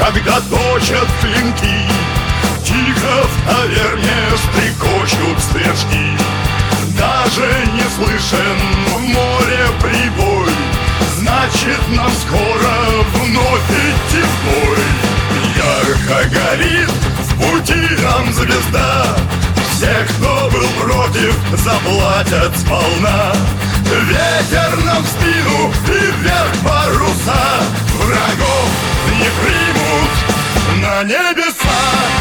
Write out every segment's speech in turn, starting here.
когда точат клинки, тихо в таверне стрекочут стрижки. Даже не слышен в море прибой, значит, нам скоро вновь идти в бой. Ярко горит в пути нам звезда, все, кто был против, заплатят сполна. Ветер нам в спину и вверх паруса, врагов не примут на небеса.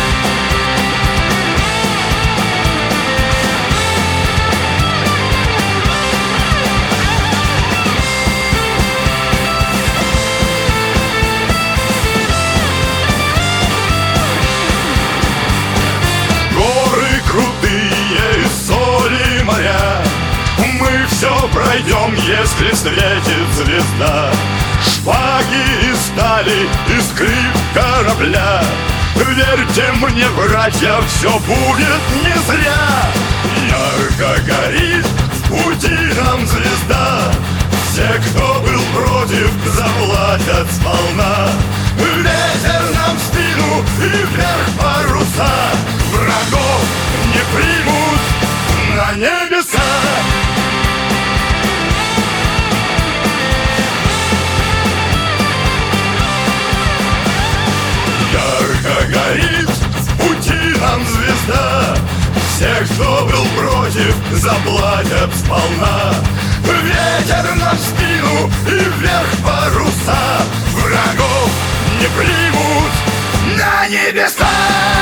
Крутые соли моря, мы все пройдем, если светит звезда. Шпаги и стали, и скрип корабля, верьте мне, братья, все будет не зря. Ярко горит в пути нам звезда, все, кто был против, заплатят сполна. Ветер нам в спину и вверх паруса, врагов не примут на небеса. Ярко горит в пути нам звезда, все, кто был против, заплатят сполна. Ветер нам в спину и вверх паруса, врагов не примут на небеса.